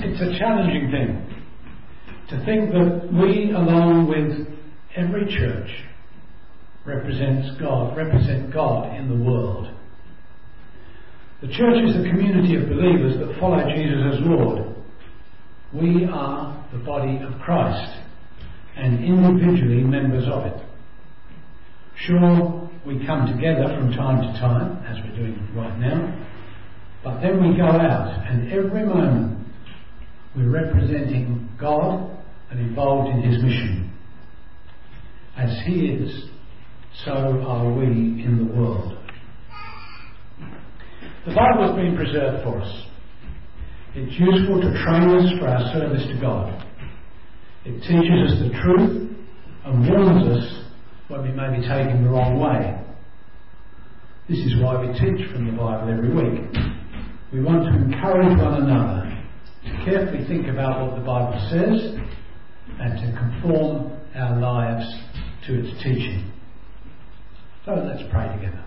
It's a challenging thing to think that we, along with every church, represent God in the world. The church is the community of believers that follow Jesus as Lord. We are the body of Christ and individually members of it. Sure, we come together from time to time, as we're doing right now, but then we go out and every moment we're representing God and involved in His mission. As He is, so are we in the world. The Bible has been preserved for us. It's useful to train us for our service to God. It teaches us the truth and warns us when we may be taking the wrong way. This is why we teach from the Bible every week. We want to encourage one another to carefully think about what the Bible says and to conform our lives to its teaching. So let's pray together.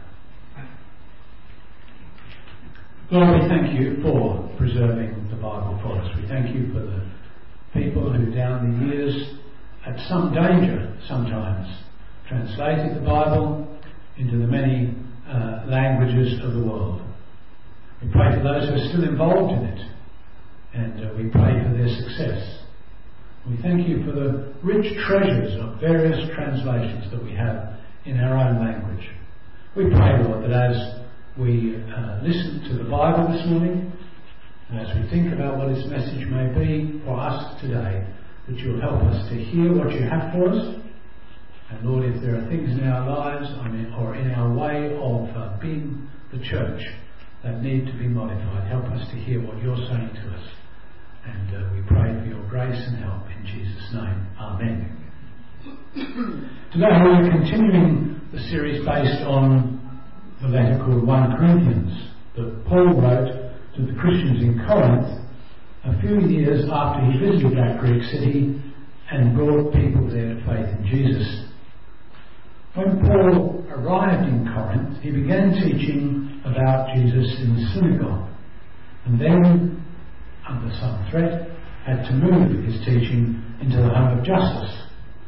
Lord, we thank you for preserving the Bible for us. We thank you for the people who down the years, at some danger sometimes, translated the Bible into the many languages of the world. We pray for those who are still involved in it, and we pray for their success. We thank you for the rich treasures of various translations that we have in our own language. We pray, Lord, that as we listen to the Bible this morning, and as we think about what its message may be for us today, that you'll help us to hear what you have for us. And Lord, if there are things in our lives, or in our way of being the church that need to be modified, help us to hear what you're saying to us. And we pray for your grace and help in Jesus' name. Amen. Today we're continuing the series based on the letter called 1 Corinthians that Paul wrote to the Christians in Corinth a few years after he visited that Greek city and brought people there to faith in Jesus. When Paul arrived in Corinth, he began teaching about Jesus in the synagogue, and then, under some threat, had to move his teaching into the home of Justus,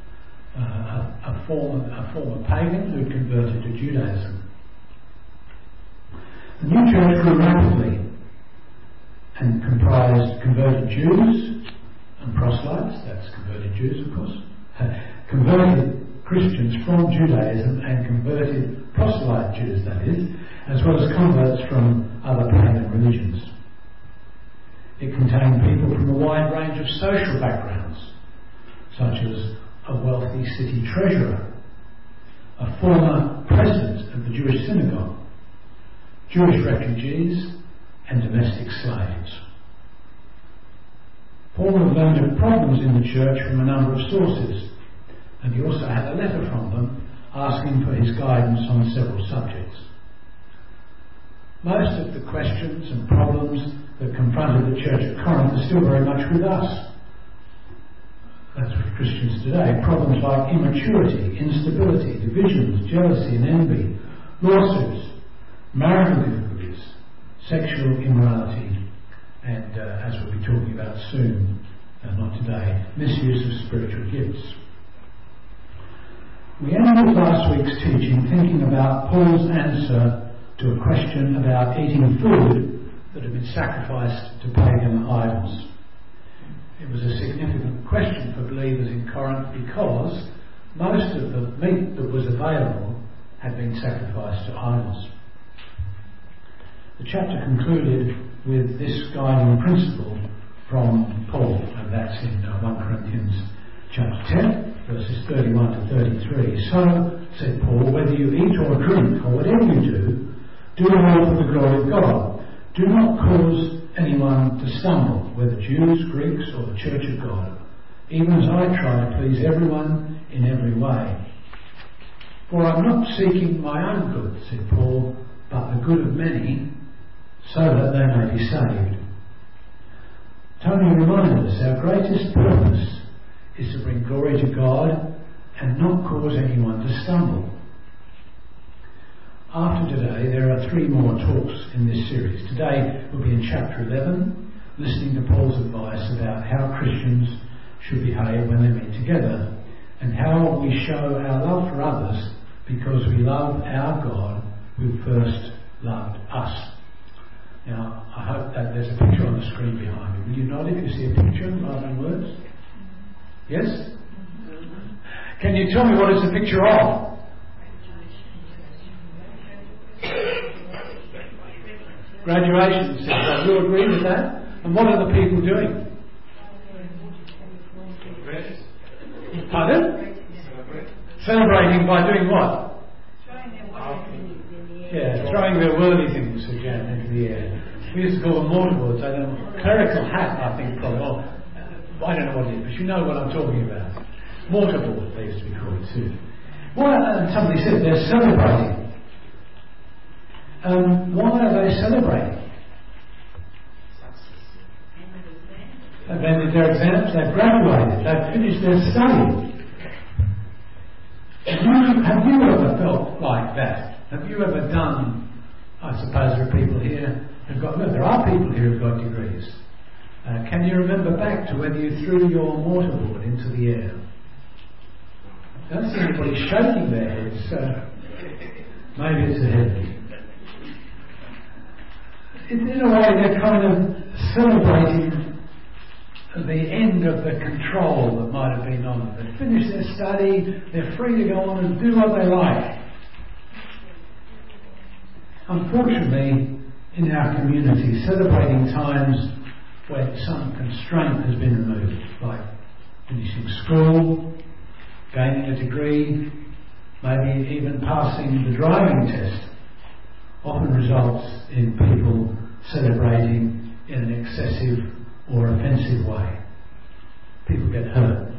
a former pagan who converted to Judaism. The new church grew rapidly and comprised converted Jews and proselytes, that's converted Jews of course, converted Christians from Judaism and converted proselyte Jews, that is, as well as converts from other pagan religions. It contained people from a wide range of social backgrounds, such as a wealthy city treasurer, a former president of the Jewish synagogue, Jewish refugees, and domestic slaves. Paul had learned of problems in the church from a number of sources, and he also had a letter from them asking for his guidance on several subjects. Most of the questions and problems that confronted the church at Corinth are still very much with us. That's with Christians today. Problems like immaturity, instability, divisions, jealousy and envy, lawsuits, marital difficulties, sexual immorality, and as we'll be talking about soon, not today, misuse of spiritual gifts. We ended last week's teaching thinking about Paul's answer to a question about eating food that had been sacrificed to pagan idols. It was a significant question for believers in Corinth because most of the meat that was available had been sacrificed to idols. The chapter concluded with this guiding principle from Paul, and that's in 1 Corinthians chapter 10, verses 31 to 33. So, said Paul, whether you eat or drink or whatever you do, do it all for the glory of God. Do not cause anyone to stumble, whether Jews, Greeks, or the church of God, even as I try to please everyone in every way. For I'm not seeking my own good, said Paul, but the good of many, so that they may be saved. Tony reminded us our greatest purpose is to bring glory to God and not cause anyone to stumble. After today, there are 3 more talks in this series. Today will be in chapter 11, listening to Paul's advice about how Christians should behave when they meet together, and how we show our love for others because we love our God who first loved us. Now, I hope that there's a picture on the screen behind me. Will you nod if you see a picture rather than words? Yes? Can you tell me what it's a picture of? Graduation. Do you agree with that? And what are the people doing? Pardon? Celebrating by doing what? Throwing their worldly things again into the air. We used to call them mortarboards. I don't know. Clerical hat, I think, probably. Or, I don't know what it is, but you know what I'm talking about. Mortarboard, they used to be called too. Well, somebody said they're celebrating. Why are they celebrating? They've ended their exams, they've graduated, they've finished their study. Have you ever felt like that? Have you ever done, I suppose there are people here who've got, no, there are people here who've got degrees. Can you remember back to when you threw your mortarboard into the air? I don't see anybody shaking their heads, so maybe it's a head. In a way, they're kind of celebrating the end of the control that might have been on them. They've finished their study, they're free to go on and do what they like. Unfortunately, in our community, celebrating times when some constraint has been removed, like finishing school, gaining a degree, maybe even passing the driving test, often results in people celebrating in an excessive or offensive way. People get hurt.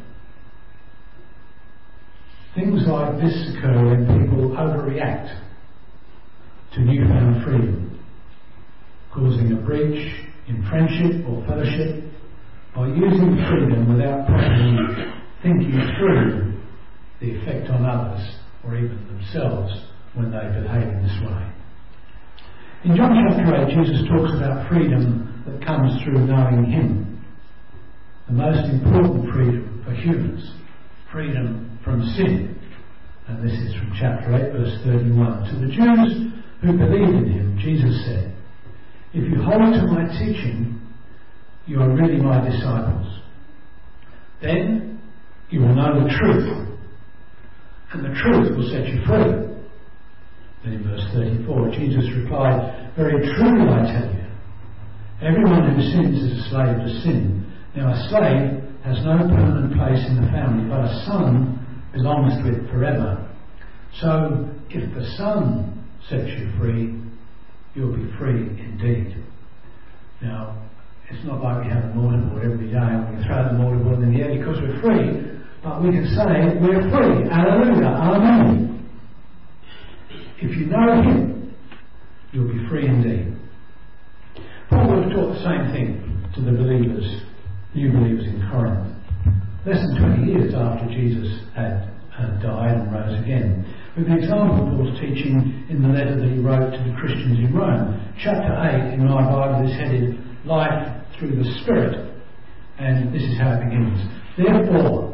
Things like this occur when people overreact to newfound freedom, causing a breach in friendship or fellowship by using freedom without properly thinking through the effect on others or even themselves when they behave in this way. In John chapter 8, Jesus talks about freedom that comes through knowing Him. The most important freedom for humans, freedom from sin. And this is from chapter 8, verse 31. To the Jews who believed in Him, Jesus said, "If you hold to my teaching, you are really my disciples. Then you will know the truth, and the truth will set you free." Then in verse 34, Jesus replied, "Very truly I tell you, everyone who sins is a slave to sin. Now a slave has no permanent place in the family, but a son belongs to it forever. So if the Son sets you free, you'll be free indeed." Now, it's not like we have a mortarboard every day and we throw the mortarboard in the air because we're free, but we can say we're free. Hallelujah. Amen. If you know Him, you'll be free indeed. Paul would have taught the same thing to the believers, new believers in Corinth, less than 20 years after Jesus had died and rose again, with the example of Paul's teaching in the letter that he wrote to the Christians in Rome. Chapter 8 in my Bible is headed Life Through the Spirit, and this is how it begins. Therefore,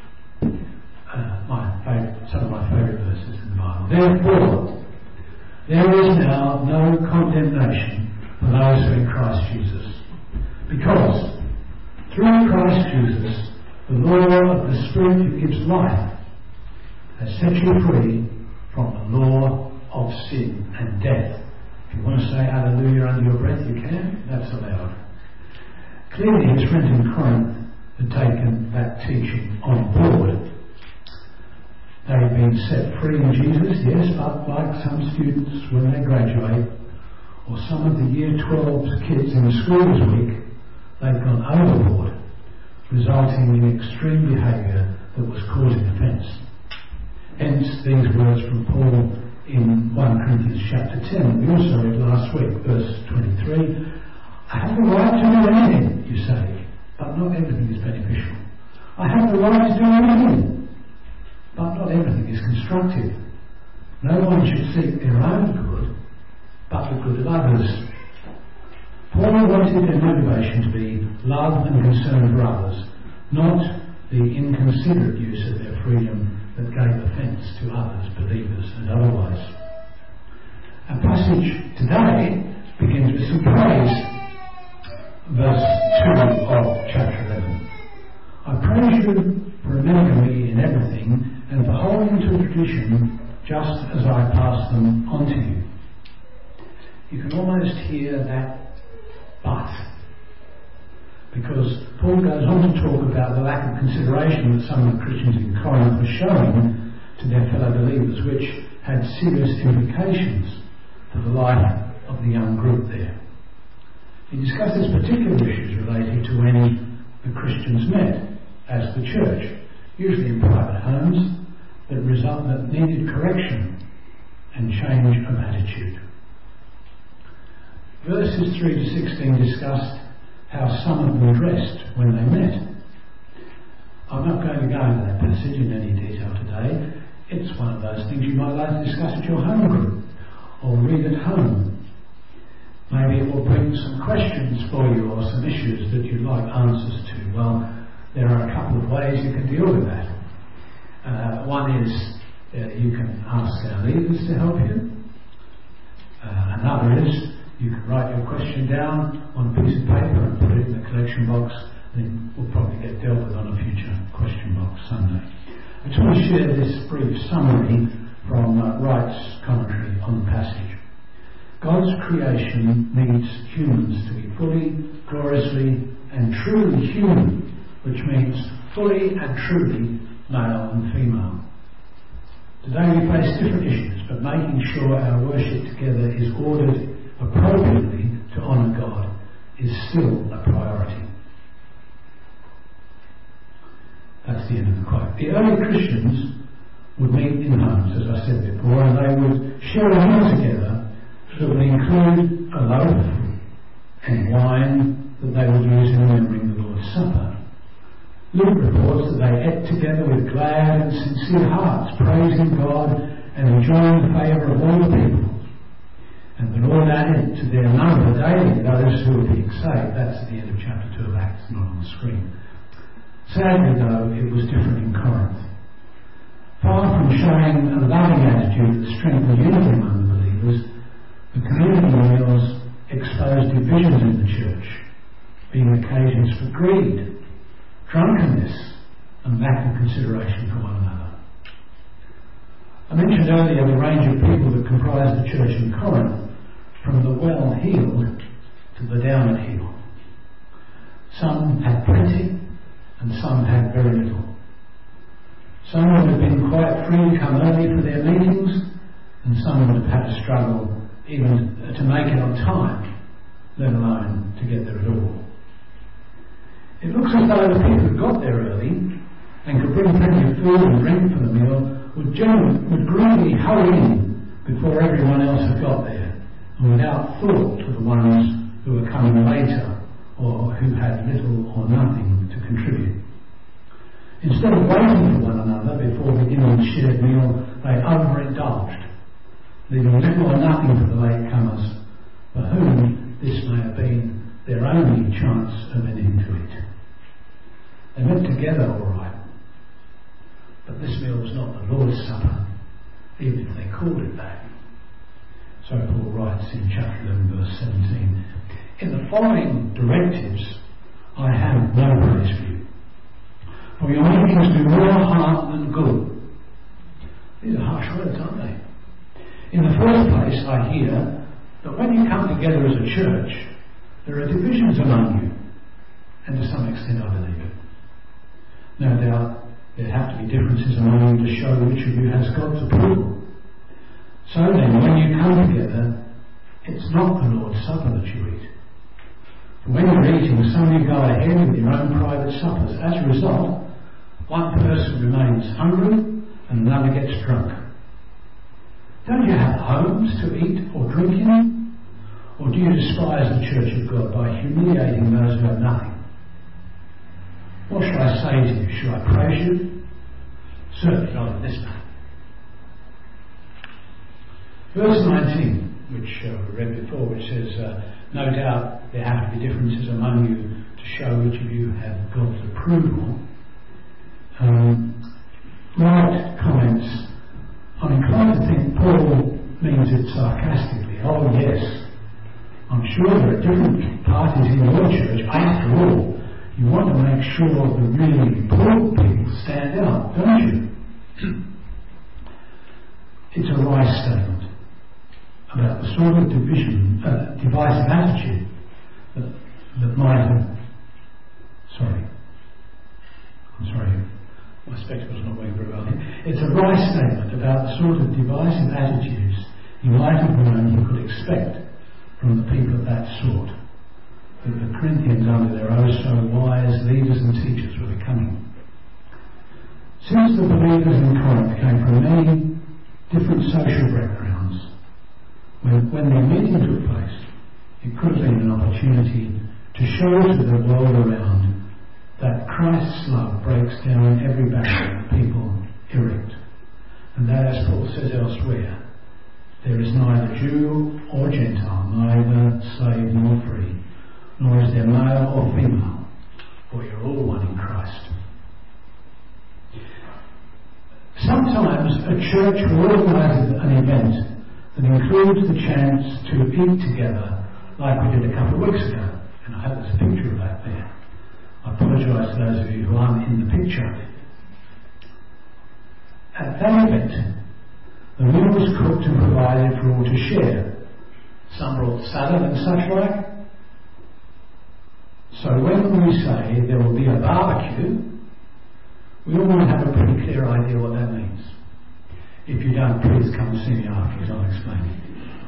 some of my favourite verses in the Bible. Therefore, there is now no condemnation for those who are in Christ Jesus, because through Christ Jesus, the law of the Spirit who gives life has set you free from the law of sin and death. If you want to say hallelujah under your breath, you can. That's allowed. Clearly his friends in Corinth had taken that teaching on board. They had been set free in Jesus, yes, but like some students when they graduate, or some of the year 12 kids in the school this week, they've gone overboard, resulting in extreme behaviour that was causing offence. Hence these words from Paul in 1 Corinthians chapter 10. We also read last week, verse 23. I have the right to do anything, you say, but not everything is beneficial. I have the right to do anything, but not everything is constructive. No one should seek their own good, but the good of others. Paul Paul wanted their motivation to be love and concern for others, not the inconsiderate use of their freedom that gave offence to others, believers and otherwise. Our passage today begins with some praise. Verse 2 of chapter 11. I praise you for remembering me in everything and for holding to the tradition just as I pass them on to you. You can almost hear that but, because Paul goes on to talk about the lack of consideration that some of the Christians in Corinth were showing to their fellow believers, which had serious implications for the life of the young group there. He discusses particular issues related to when the Christians met as the church, usually in private homes, that needed correction and change of attitude. Verses 3 to 16 discussed how some of them dressed when they met. I'm not going to go into that passage in any detail today. It's one of those things you might like to discuss at your home group or read at home. Maybe it will bring some questions for you or some issues that you'd like answers to. Well, there are a couple of ways you can deal with that. One is you can ask our leaders to help you. Another is you can write your question down on a piece of paper and put it in the collection box, and it will probably get dealt with on a future question box Sunday. I just want to share this brief summary from Wright's commentary on the passage. God's creation needs humans to be fully, gloriously and truly human, which means fully and truly male and female. Today we face different issues, but making sure our worship together is ordered appropriately to honour God is still a priority. That's the end of the quote. The early Christians would meet in homes, as I said before, and they would share a meal together that would include a loaf and wine that they would use in remembering the Lord's Supper. Luke reports that they ate together with glad and sincere hearts, praising God and enjoying the favour of all the people. And the Lord added to their number daily those who were being saved. That's at the end of chapter 2 of Acts, not on the screen. Sadly, though, it was different in Corinth. Far from showing a loving attitude that strengthened unity among the believers, the community meals exposed divisions in the church, being occasions for greed, drunkenness, and lack of consideration for one another. I mentioned earlier the range of people that comprised the church in Corinth, from the well-heeled to the down at heel. Some had plenty, and some had very little. Some would have been quite free to come early for their meetings, and some would have had to struggle even to make it on time, let alone to get there at all. It looks as though the people who got there early and could bring plenty of food and drink for the meal would greedily hurry in before everyone else had got there, and without thought to the ones who were coming later or who had little or nothing to contribute. Instead of waiting for one another before beginning the shared meal, they overindulged, leaving little or nothing for the latecomers, for whom this may have been their only chance of an end to it. They met together all right, but this meal was not the Lord's Supper, even if they called it that. So Paul writes in chapter 11, verse 17, in the following directives I have no praise for you, for your meetings do more harm than good. These are harsh words, aren't they? In the first place, I hear that when you come together as a church, there are divisions among you, and to some extent I believe it. No doubt there have to be differences among you to show which of you has God's approval. So then, when you come together, it's not the Lord's Supper that you eat. For when you're eating, some of you go ahead with your own private suppers. As a result, one person remains hungry and another gets drunk. Don't you have homes to eat or drink in? Or do you despise the church of God by humiliating those who have nothing? What shall I say to you? Shall I praise you? Certainly not in this matter. Verse 19, which we read before, which says, No doubt there have to be differences among you to show which of you have God's approval. Light comments, I'm inclined to think Paul means it sarcastically. Oh yes, I'm sure there are different parties in your church. After all, you want to make sure the really important people stand out, don't you? It's a wise statement about the sort of divisive attitude that might have... I'm sorry, my spectacles are not working very well. It's a wise statement about the sort of divisive attitudes you might have known you could expect from the people of that sort that the Corinthians, under their oh so wise leaders and teachers, were becoming. Since the believers in Corinth came from many different social backgrounds, when their meeting took place, it could have been an opportunity to show to the world around that Christ's love breaks down every barrier people erect, and that, as Paul says elsewhere, there is neither Jew or Gentile, neither slave nor free, nor is there male or female, for you're all one in Christ. Sometimes a church will organise an event that includes the chance to eat together, like we did a couple of weeks ago, and I hope there's a picture of that there. I apologise to those of you who aren't in the picture. At that event, the meal was cooked and provided for all to share. Some brought salad and such like. So when we say there will be a barbecue, we all have a pretty clear idea what that means. If you don't, please come and see me afterwards, I'll explain it.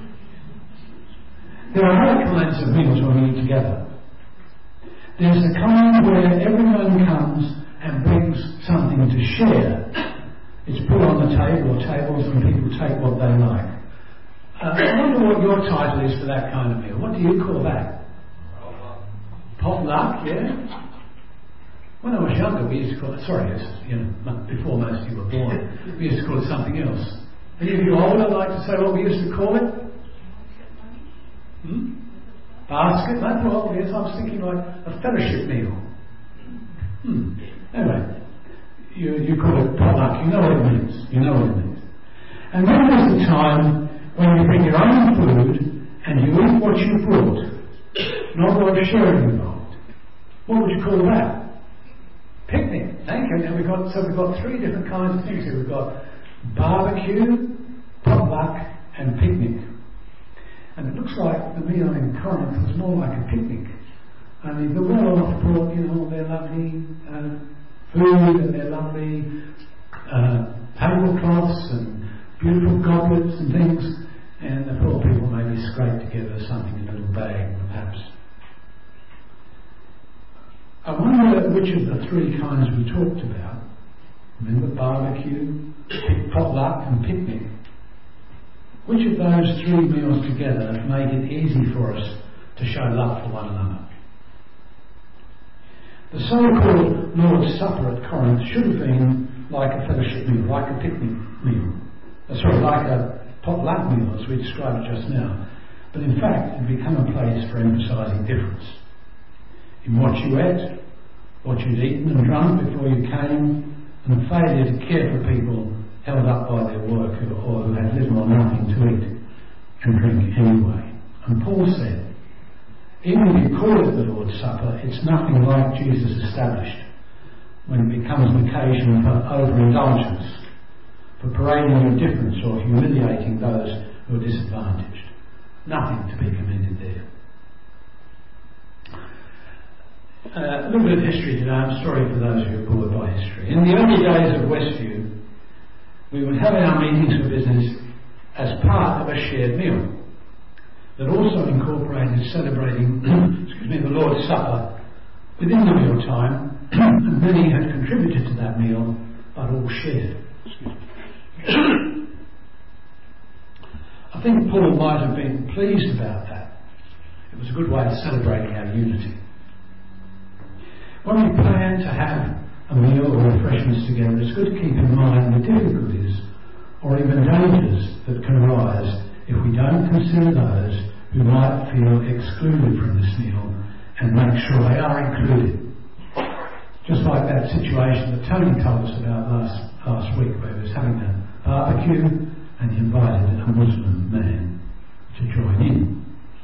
There are other kinds of meals when we eat together. There's the kind where everyone comes and brings something to share. It's put on the table or tables and people take what they like. I wonder what your title is for that kind of meal. What do you call that? Potluck, yeah? When I was younger, we used to call it, before most of you were born, we used to call it something else. Any of you older like to say what we used to call it? Basket? No problem, yes, I was thinking like a fellowship meal. Anyway, you call it potluck, you know what it means. And then there's the time when you bring your own food and you eat what you brought, not what you're sharing involved. What would you call that? Picnic. Thank you. Now we've got three different kinds of things here. We've got barbecue, potluck, and picnic. And it looks like the meal in Corinth was more like a picnic. I mean, the well-off brought, their lovely food and their lovely tablecloths and beautiful goblets and things, and the poor people maybe scraped together something in a little bag, perhaps. I wonder which of the three kinds we talked about, remember barbecue, potluck and picnic, which of those three meals together make it easy for us to show love for one another? The so-called Lord's Supper at Corinth should have been like a fellowship meal, like a picnic meal. Like a potluck meal as we described just now. But in fact, it became a place for emphasising difference. In what you ate, what you'd eaten and drunk before you came, and the failure to care for people held up by their work or who had little or nothing to eat and drink anyway. And Paul said, even if you call it the Lord's Supper, it's nothing like Jesus established when it becomes an occasion for overindulgence, for parading your difference or humiliating those who are disadvantaged. Nothing to be commended there. A little bit of history today. I'm sorry for those who are bored by history. In the early days of Westview, we would have our meetings for business as part of a shared meal that also incorporated celebrating the Lord's Supper within the meal time, and many had contributed to that meal, but all shared. I think Paul might have been pleased about that. It was a good way of celebrating our unity. When we plan to have a meal or refreshments together, it's good to keep in mind the difficulties or even dangers that can arise if we don't consider those who might feel excluded from this meal and make sure they are included. Just like that situation that Tony told us about last week, where he was having a barbecue and he invited a Muslim man to join in.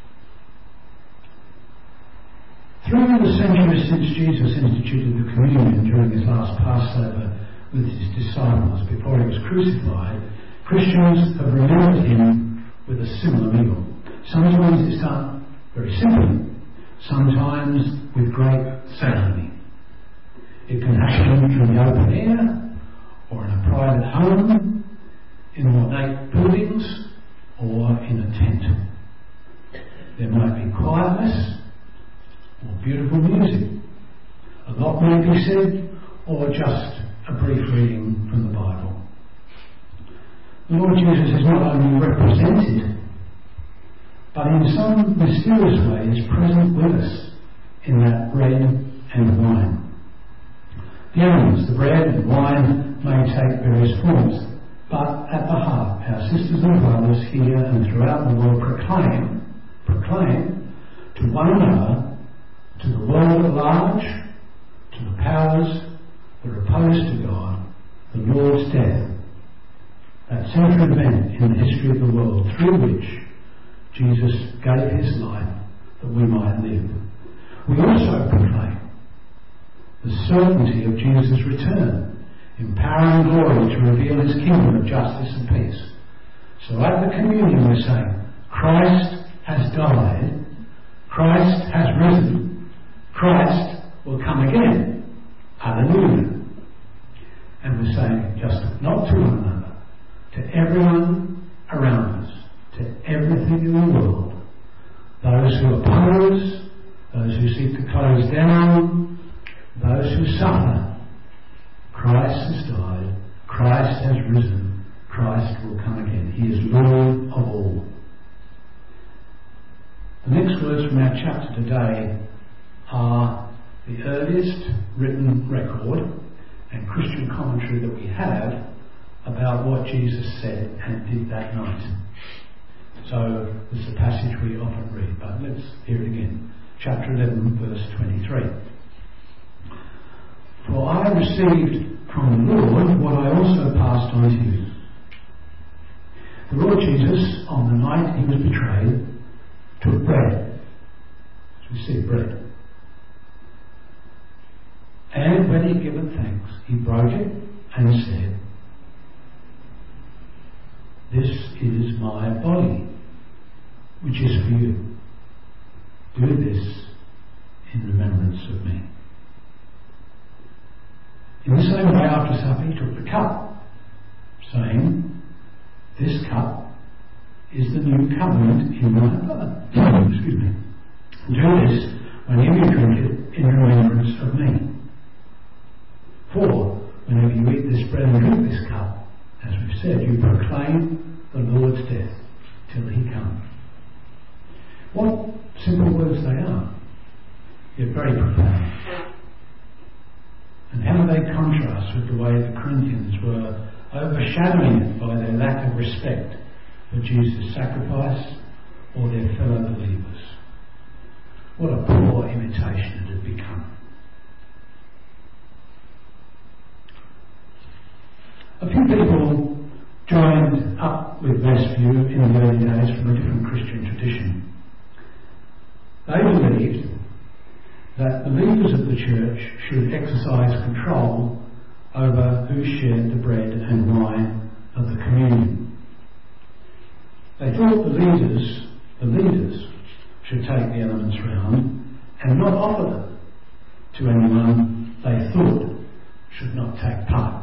Through the centuries since Jesus instituted the communion during his last Passover with his disciples before he was crucified, Christians have remembered him with a similar meal. Sometimes it's done very simply, sometimes with great ceremony. It can happen in the open air, or in a private home, in ornate buildings, or in a tent. There might be quietness, or beautiful music. A lot may be said, or just a brief reading from the Bible. The Lord Jesus is not only represented, but in some mysterious way is present with us in that bread and wine. The elements, the bread and wine, may take various forms, but at the heart, our sisters and brothers here and throughout the world proclaim to one another, to the world at large, to the powers that are opposed to God, the Lord's death, that central event in the history of the world through which Jesus gave his life that we might live. We also proclaim the certainty of Jesus' return, in power and glory to reveal his kingdom of justice and peace. So at the communion we're saying, Christ has died, Christ has risen, Christ will come again. Hallelujah. And we're saying just not to one another, to everyone around us, to everything in the world, those who oppose, those who seek to close down, those who suffer. Christ has died, Christ has risen, Christ will come again. He is Lord of all. The next words from our chapter today are the earliest written record and Christian commentary that we have about what Jesus said and did that night. So this is a passage we often read, but let's hear it again. Chapter 11, verse 23. For I received from the Lord what I also passed on to you. The Lord Jesus, on the night he was betrayed, took bread. As we see, bread. And when he had given thanks, he broke it and said, "This is my body, which is for you. Do this in remembrance of me." In the same way, after supper, he took the cup, saying, "This cup is the new covenant in my blood." Excuse me. "Do this whenever you drink it in remembrance of me. For whenever you eat this bread and drink this cup, as we've said, you proclaim the Lord's death till he comes." What simple words they are, yet very profound. And how they contrast with the way the Corinthians were overshadowing it by their lack of respect for Jesus' sacrifice or their fellow believers. What a poor imitation it had become. A few people joined up with Westview in the early days from a different Christian tradition. They believed that the leaders of the church should exercise control over who shared the bread and wine of the communion. They thought the leaders should take the elements round and not offer them to anyone they thought should not take part.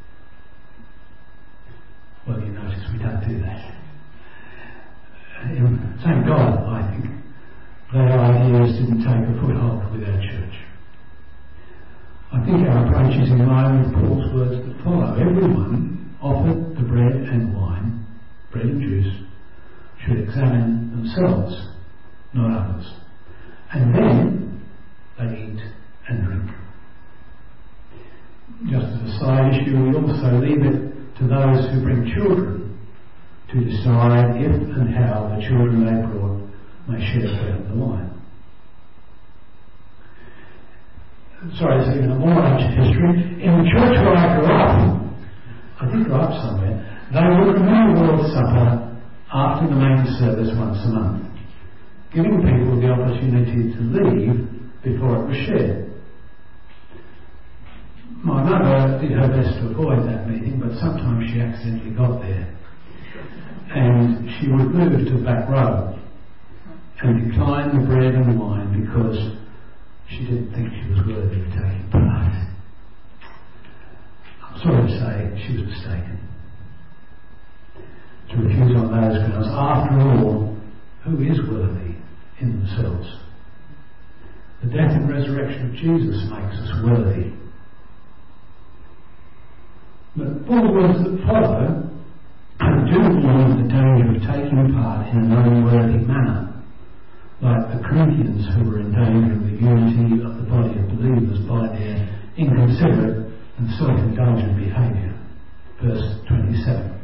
Well, you notice we don't do that. Thank God, I think, their ideas didn't take a foothold with our church. I think our approach is in line with Paul's words that follow. Everyone offered the bread and wine, bread and juice, should examine themselves, not others. And then they eat and drink. Just as a side issue, we also leave it to those who bring children to decide if and how the children they brought may share the bread and the wine. Sorry, there's even a more ancient history. In the church where I grew up, I did grow up somewhere, they would remember the Lord's Supper after the main service once a month, giving people the opportunity to leave before it was shared. My mother did her best to avoid that meeting, but sometimes she accidentally got there. And she would move to the back row and decline the bread and wine because she didn't think she was worthy of taking part. I'm sorry to say she was mistaken. To refuse on those grounds, after all, who is worthy in themselves? The death and resurrection of Jesus makes us worthy. But all the words that follow do warn of the danger of taking part in an unworthy manner, like the Corinthians who were in danger of the unity of the body of believers by their inconsiderate and self-indulgent behaviour. Verse 27.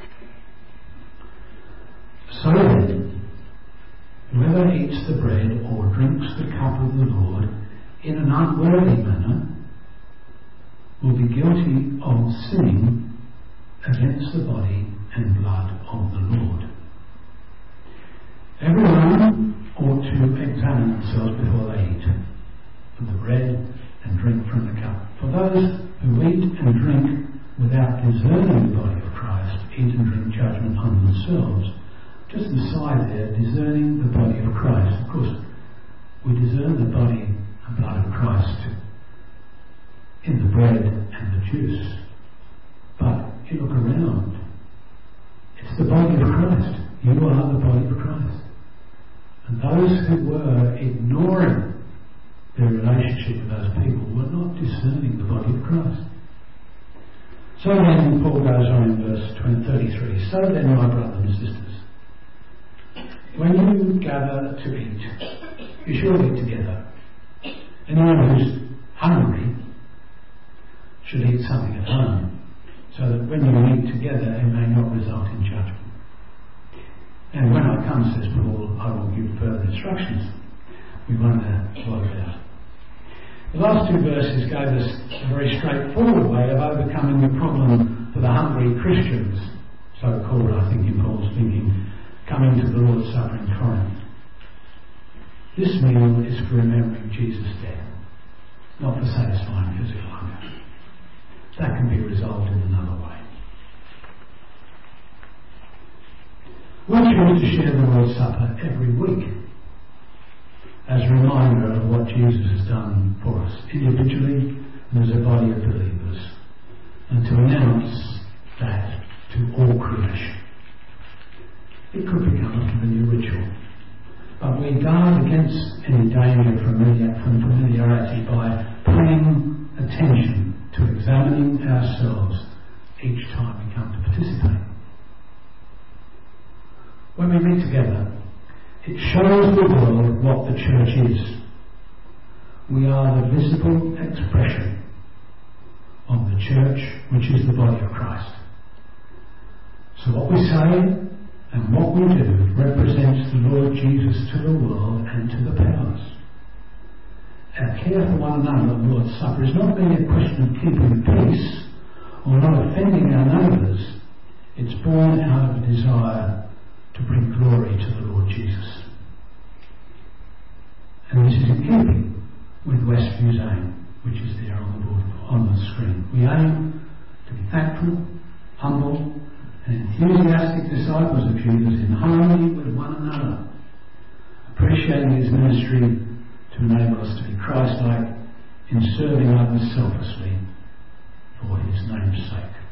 So then, whoever eats the bread or drinks the cup of the Lord in an unworthy manner will be guilty of sinning against the body and blood of the Lord. Everyone ought to examine themselves before they eat of the bread and drink from the cup. For those who eat and drink without discerning the body of Christ eat and drink judgment on themselves. Just inside there, discerning the body of Christ. Of course, we discern the body and blood of Christ in the bread and the juice. But you look around, it's the body of Christ. You are the body of Christ. And those who were ignoring their relationship with those people were not discerning the body of Christ. So then, Paul goes on in verse 33. So then, my brothers and sisters, when you gather to eat, you should eat together. Anyone who's hungry should eat something at home, so that when you eat together it may not result in judgment. And when I come, says Paul, I will give further instructions. We won't work it out. The last two verses gave us a very straightforward way of overcoming the problem for the hungry Christians, so-called, I think, in Paul's thinking, coming to the Lord's Supper in Corinth. This meal is for remembering Jesus' death, not for satisfying physical hunger. That can be resolved in another way. We choose to share the Lord's Supper every week as a reminder of what Jesus has done for us, individually and as a body of believers, and to announce that to all creation. It could become a familiar ritual, but we guard against any danger from familiarity by paying attention to examining ourselves each time we come to participate. When we meet together, it shows the world what the church is. We are the visible expression of the church, which is the body of Christ. So what we say and what we do represents the Lord Jesus to the world and to the powers. Our care for one another at the Lord's Supper is not merely a question of keeping peace or not offending our neighbours. It's born out of a desire to bring glory to the Lord Jesus. And this is in keeping with Westview's aim, which is there on the board, on the screen. We aim to be thankful, humble, and enthusiastic disciples of Jesus in harmony with one another, appreciating his ministry to enable us to be Christ-like in serving others selflessly for his name's sake.